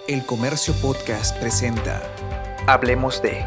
El Comercio Podcast presenta Hablemos de.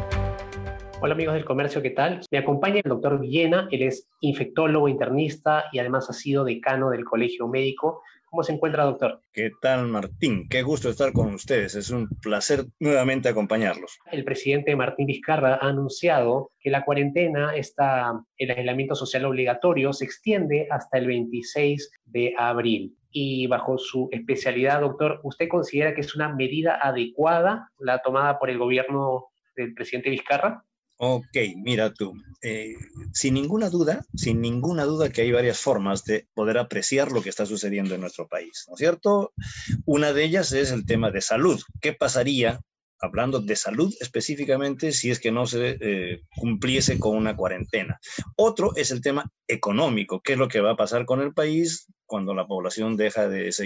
Hola amigos del Comercio, ¿qué tal? Me acompaña el doctor Villena, él es infectólogo, internista y además ha sido decano del Colegio Médico. ¿Cómo se encuentra, doctor? ¿Qué tal, Martín? Qué gusto estar con ustedes. Es un placer nuevamente acompañarlos. El presidente Martín Vizcarra ha anunciado que la cuarentena, el aislamiento social obligatorio, se extiende hasta el 26 de abril. Y bajo su especialidad, doctor, ¿usted considera que es una medida adecuada la tomada por el gobierno del presidente Vizcarra? Ok, mira tú, sin ninguna duda que hay varias formas de poder apreciar lo que está sucediendo en nuestro país, ¿no es cierto? Una de ellas es el tema de salud. ¿Qué pasaría, hablando de salud específicamente, si es que no se cumpliese con una cuarentena? Otro es el tema económico. ¿Qué es lo que va a pasar con el país cuando la población deja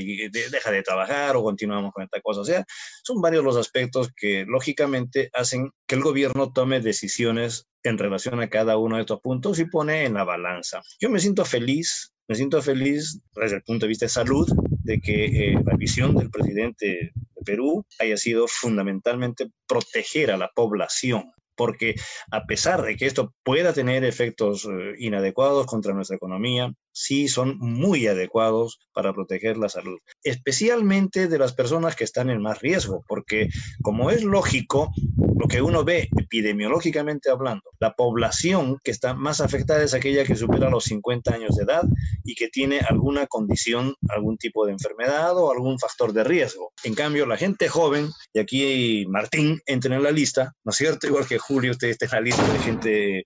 de trabajar o continuamos con esta cosa? O sea, son varios los aspectos que lógicamente hacen que el gobierno tome decisiones en relación a cada uno de estos puntos y pone en la balanza. Yo me siento feliz desde el punto de vista de salud, de que la visión del presidente de Perú haya sido fundamentalmente proteger a la población, porque a pesar de que esto pueda tener efectos inadecuados contra nuestra economía, sí son muy adecuados para proteger la salud, especialmente de las personas que están en más riesgo, porque como es lógico, lo que uno ve epidemiológicamente hablando, la población que está más afectada es aquella que supera los 50 años de edad y que tiene alguna condición, algún tipo de enfermedad o algún factor de riesgo. En cambio, la gente joven, y aquí Martín entra en la lista, ¿no es cierto? Igual que Julio, usted está en la lista de gente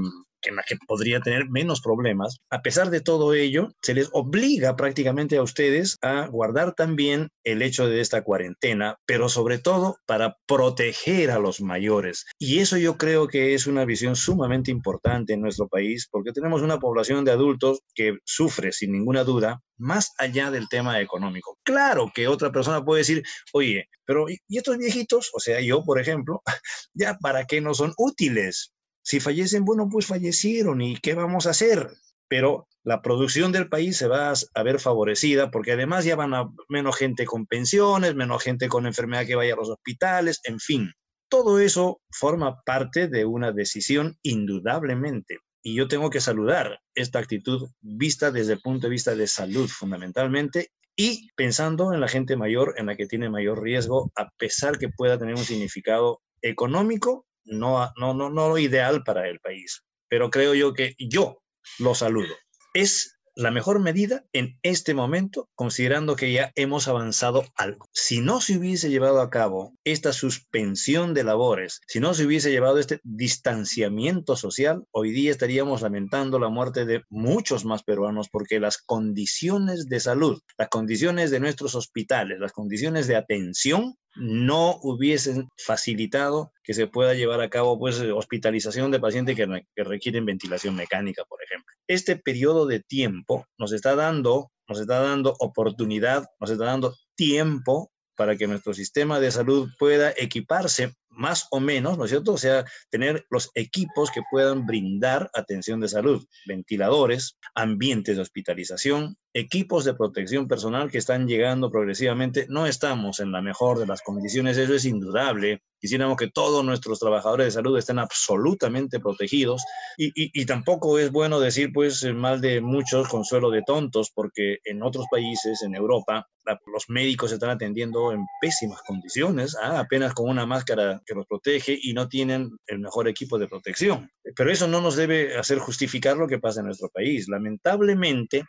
que podría tener menos problemas. A pesar de todo ello, se les obliga prácticamente a ustedes a guardar también el hecho de esta cuarentena, pero sobre todo para proteger a los mayores. Y eso yo creo que es una visión sumamente importante en nuestro país, porque tenemos una población de adultos que sufre sin ninguna duda, más allá del tema económico. Claro que otra persona puede decir, oye, pero ¿y estos viejitos? O sea, yo, por ejemplo, ¿ya para qué no son útiles? Si fallecen, bueno, pues fallecieron, ¿y qué vamos a hacer? Pero la producción del país se va a ver favorecida porque además ya van a menos gente con pensiones, menos gente con enfermedad que vaya a los hospitales, en fin. Todo eso forma parte de una decisión indudablemente. Y yo tengo que saludar esta actitud vista desde el punto de vista de salud fundamentalmente y pensando en la gente mayor, en la que tiene mayor riesgo, a pesar que pueda tener un significado económico, no ideal para el país. Pero creo yo que yo lo saludo. Es la mejor medida en este momento, considerando que ya hemos avanzado algo. Si no se hubiese llevado a cabo esta suspensión de labores, si no se hubiese llevado este distanciamiento social, hoy día estaríamos lamentando la muerte de muchos más peruanos porque las condiciones de salud, las condiciones de nuestros hospitales, las condiciones de atención no hubiesen facilitado que se pueda llevar a cabo pues hospitalización de pacientes que requieren ventilación mecánica, por ejemplo. Este periodo de tiempo nos está dando oportunidad, nos está dando tiempo para que nuestro sistema de salud pueda equiparse más o menos, ¿no es cierto? O sea, tener los equipos que puedan brindar atención de salud, ventiladores, ambientes de hospitalización, equipos de protección personal que están llegando progresivamente. No estamos en la mejor de las condiciones, eso es indudable. Quisiéramos que todos nuestros trabajadores de salud estén absolutamente protegidos y tampoco es bueno decir pues mal de muchos consuelo de tontos, porque en otros países, en Europa, los médicos se están atendiendo en pésimas condiciones, apenas con una máscara que los protege y no tienen el mejor equipo de protección. Pero eso no nos debe hacer justificar lo que pasa en nuestro país. Lamentablemente,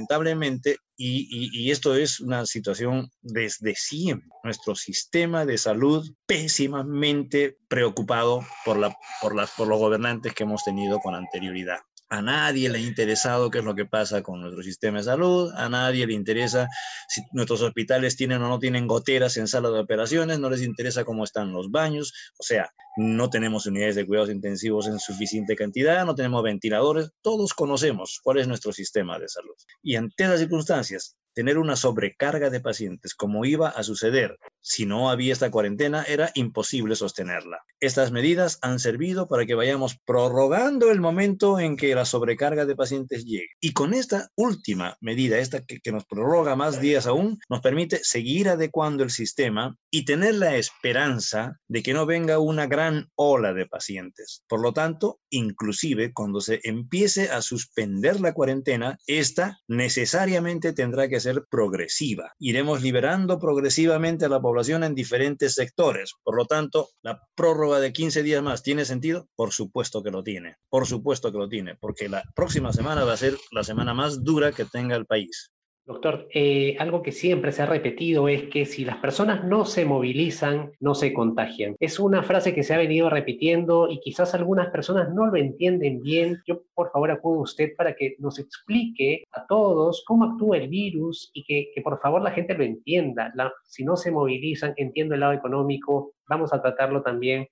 y esto es una situación desde siempre, nuestro sistema de salud pésimamente preocupado por los gobernantes que hemos tenido con anterioridad. A nadie le ha interesado qué es lo que pasa con nuestro sistema de salud, a nadie le interesa si nuestros hospitales tienen o no tienen goteras en sala de operaciones, no les interesa cómo están los baños, o sea, no tenemos unidades de cuidados intensivos en suficiente cantidad, no tenemos ventiladores, todos conocemos cuál es nuestro sistema de salud. Y ante las circunstancias, tener una sobrecarga de pacientes, como iba a suceder Si no había esta cuarentena, era imposible sostenerla. Estas medidas han servido para que vayamos prorrogando el momento en que la sobrecarga de pacientes llegue. Y con esta última medida, esta que nos prorroga más días aún, nos permite seguir adecuando el sistema y tener la esperanza de que no venga una gran ola de pacientes. Por lo tanto, inclusive cuando se empiece a suspender la cuarentena, esta necesariamente tendrá que ser progresiva. Iremos liberando progresivamente a la población en diferentes sectores. Por lo tanto, la prórroga de 15 días más, ¿tiene sentido? Por supuesto que lo tiene. Por supuesto que lo tiene, porque la próxima semana va a ser la semana más dura que tenga el país. Doctor, algo que siempre se ha repetido es que si las personas no se movilizan, no se contagian. Es una frase que se ha venido repitiendo y quizás algunas personas no lo entienden bien. Yo, por favor, acudo a usted para que nos explique a todos cómo actúa el virus y que por favor la gente lo entienda. Si no se movilizan, entiendo el lado económico, vamos a tratarlo también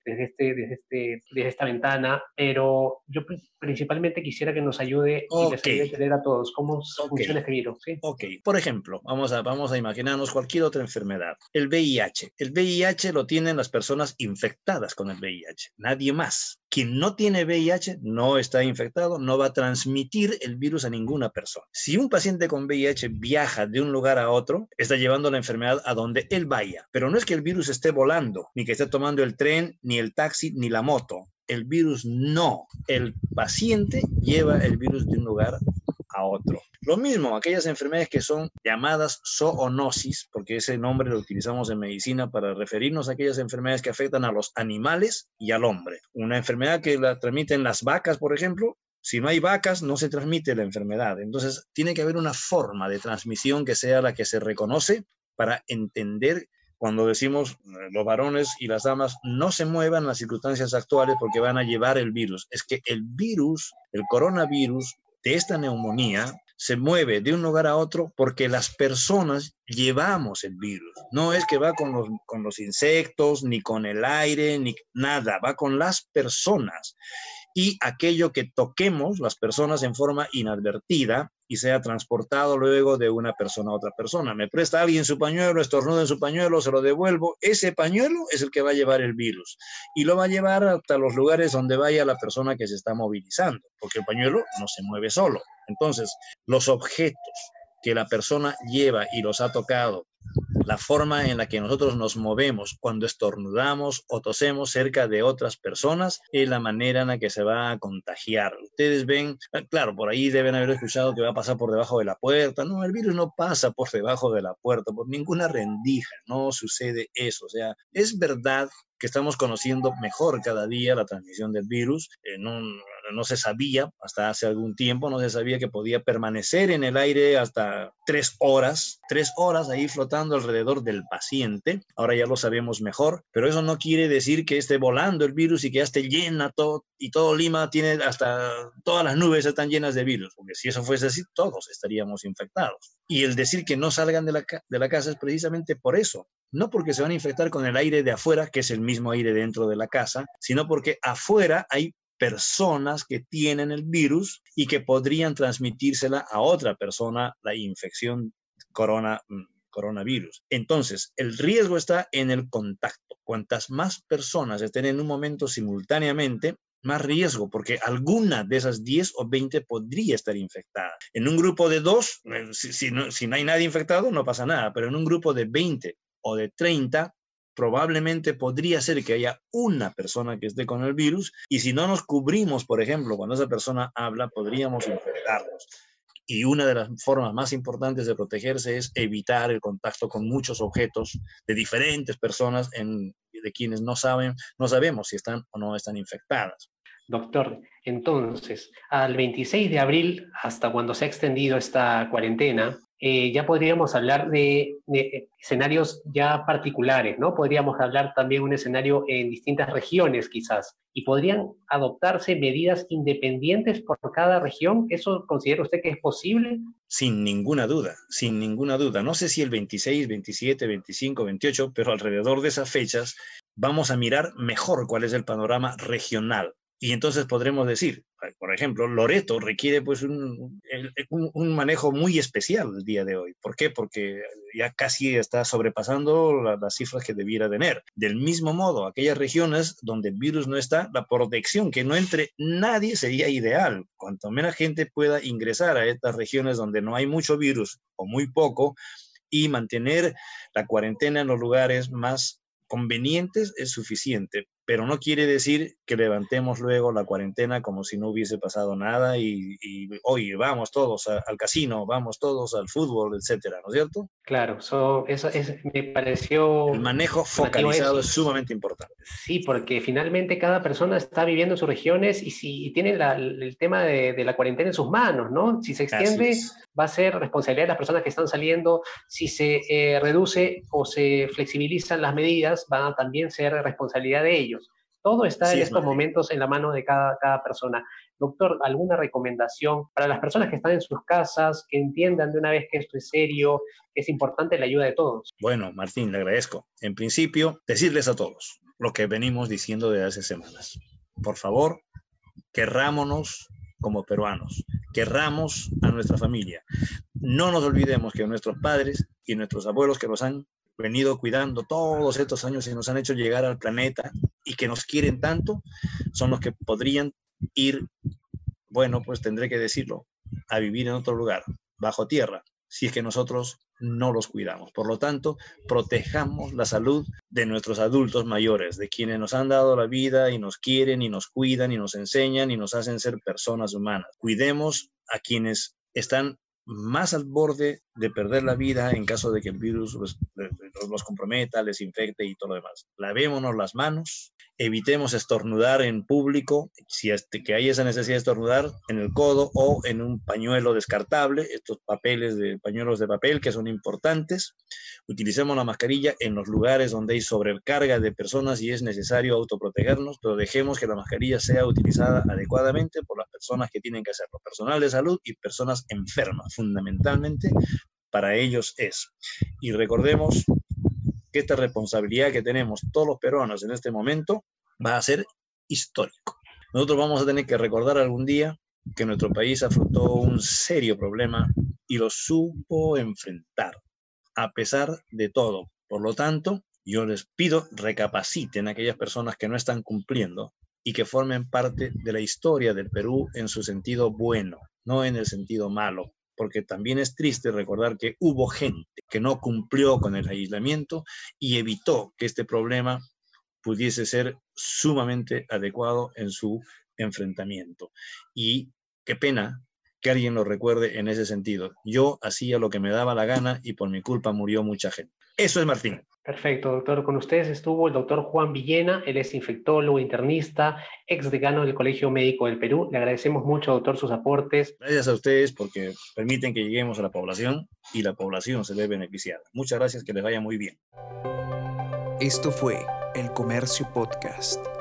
desde esta ventana, pero yo principalmente quisiera que nos ayude y les ayude a entender a todos cómo funciona este virus. ¿Sí? Ok, por ejemplo, vamos a imaginarnos cualquier otra enfermedad. El VIH. El VIH lo tienen las personas infectadas con el VIH, nadie más. Quien no tiene VIH no está infectado, no va a transmitir el virus a ninguna persona. Si un paciente con VIH viaja de un lugar a otro, está llevando la enfermedad a donde él vaya. Pero no es que el virus esté volando, ni que esté tomando el tren, ni el taxi, ni la moto. El virus no. El paciente lleva el virus de un lugar a otro. Lo mismo, aquellas enfermedades que son llamadas zoonosis, porque ese nombre lo utilizamos en medicina para referirnos a aquellas enfermedades que afectan a los animales y al hombre. Una enfermedad que la transmiten las vacas, por ejemplo, si no hay vacas, no se transmite la enfermedad. Entonces, tiene que haber una forma de transmisión que sea la que se reconoce para entender cuando decimos los varones y las damas no se muevan en las circunstancias actuales porque van a llevar el virus. Es que el virus, el coronavirus de esta neumonía, se mueve de un lugar a otro porque las personas llevamos el virus. No es que va con los insectos, ni con el aire, ni nada. Va con las personas. Y aquello que toquemos las personas en forma inadvertida y sea transportado luego de una persona a otra persona. Me presta alguien su pañuelo, estornuda en su pañuelo, se lo devuelvo. Ese pañuelo es el que va a llevar el virus y lo va a llevar hasta los lugares donde vaya la persona que se está movilizando, porque el pañuelo no se mueve solo. Entonces, los objetos que la persona lleva y los ha tocado, la forma en la que nosotros nos movemos cuando estornudamos o tosemos cerca de otras personas es la manera en la que se va a contagiar. Ustedes ven, claro, por ahí deben haber escuchado que va a pasar por debajo de la puerta. No, el virus no pasa por debajo de la puerta, por ninguna rendija, no sucede eso. O sea, es verdad que estamos conociendo mejor cada día la transmisión del virus. No se sabía, hasta hace algún tiempo, no se sabía que podía permanecer en el aire hasta 3 horas ahí flotando alrededor del paciente. Ahora ya lo sabemos mejor, pero eso no quiere decir que esté volando el virus y que ya esté llena todo, y todo Lima tiene hasta todas las nubes están llenas de virus, porque si eso fuese así, todos estaríamos infectados. Y el decir que no salgan de la casa es precisamente por eso. No porque se van a infectar con el aire de afuera, que es el mismo aire dentro de la casa, sino porque afuera hay personas que tienen el virus y que podrían transmitírsela a otra persona la infección coronavirus. Entonces, el riesgo está en el contacto. Cuantas más personas estén en un momento simultáneamente, más riesgo, porque alguna de esas 10 o 20 podría estar infectada. En un grupo de 2, si no hay nadie infectado, no pasa nada, pero en un grupo de 20 o de 30, probablemente podría ser que haya una persona que esté con el virus y si no nos cubrimos, por ejemplo, cuando esa persona habla, podríamos infectarnos. Y una de las formas más importantes de protegerse es evitar el contacto con muchos objetos de diferentes personas de quienes no sabemos si están o no están infectadas. Doctor, entonces, al 26 de abril, hasta cuando se ha extendido esta cuarentena, ya podríamos hablar de escenarios ya particulares, ¿no? Podríamos hablar también de un escenario en distintas regiones, quizás, y podrían adoptarse medidas independientes por cada región. ¿Eso considera usted que es posible? Sin ninguna duda, sin ninguna duda. No sé si el 26, 27, 25, 28, pero alrededor de esas fechas vamos a mirar mejor cuál es el panorama regional. Y entonces podremos decir, por ejemplo, Loreto requiere pues un manejo muy especial el día de hoy. ¿Por qué? Porque ya casi está sobrepasando las cifras que debiera tener. Del mismo modo, aquellas regiones donde el virus no está, la protección, que no entre nadie sería ideal. Cuanto menos gente pueda ingresar a estas regiones donde no hay mucho virus o muy poco, y mantener la cuarentena en los lugares más convenientes es suficiente, pero no quiere decir que levantemos luego la cuarentena como si no hubiese pasado nada y oye, vamos todos al casino, vamos todos al fútbol, etcétera, ¿no es cierto? Claro, me pareció... El manejo focalizado es sumamente importante. Sí, porque finalmente cada persona está viviendo en sus regiones y tiene el tema de la cuarentena en sus manos, ¿no? Si se extiende, va a ser responsabilidad de las personas que están saliendo. Si se reduce o se flexibilizan las medidas, van a también ser responsabilidad de ellos. Todo está en estos momentos en la mano de cada persona. Doctor, ¿alguna recomendación para las personas que están en sus casas, que entiendan de una vez que esto es serio, que es importante la ayuda de todos? Bueno, Martín, le agradezco. En principio, decirles a todos lo que venimos diciendo desde hace semanas. Por favor, querrámonos como peruanos, querramos a nuestra familia. No nos olvidemos que nuestros padres y nuestros abuelos que nos han venido cuidando todos estos años y nos han hecho llegar al planeta y que nos quieren tanto, son los que podrían ir, bueno, pues tendré que decirlo, a vivir en otro lugar, bajo tierra, si es que nosotros no los cuidamos. Por lo tanto, protejamos la salud de nuestros adultos mayores, de quienes nos han dado la vida y nos quieren y nos cuidan y nos enseñan y nos hacen ser personas humanas. Cuidemos a quienes están más al borde de perder la vida en caso de que el virus los comprometa, les infecte y todo lo demás. Lavémonos las manos, evitemos estornudar en público, si es que hay esa necesidad de estornudar, en el codo o en un pañuelo descartable, estos pañuelos de papel que son importantes. Utilicemos la mascarilla en los lugares donde hay sobrecarga de personas y es necesario autoprotegernos, pero dejemos que la mascarilla sea utilizada adecuadamente por las personas que tienen que hacerlo, personal de salud y personas enfermas, fundamentalmente para ellos es. Y recordemos que esta responsabilidad que tenemos todos los peruanos en este momento va a ser histórico. Nosotros vamos a tener que recordar algún día que nuestro país afrontó un serio problema y lo supo enfrentar, a pesar de todo. Por lo tanto, yo les pido recapaciten a aquellas personas que no están cumpliendo y que formen parte de la historia del Perú en su sentido bueno, no en el sentido malo. Porque también es triste recordar que hubo gente que no cumplió con el aislamiento y evitó que este problema pudiese ser sumamente adecuado en su enfrentamiento. Y qué pena que alguien lo recuerde en ese sentido. Yo hacía lo que me daba la gana y por mi culpa murió mucha gente. Eso es Martín. Perfecto, doctor. Con ustedes estuvo el doctor Juan Villena, él es infectólogo, internista, ex decano del Colegio Médico del Perú. Le agradecemos mucho, doctor, sus aportes. Gracias a ustedes porque permiten que lleguemos a la población y la población se ve beneficiada. Muchas gracias, que les vaya muy bien. Esto fue El Comercio Podcast.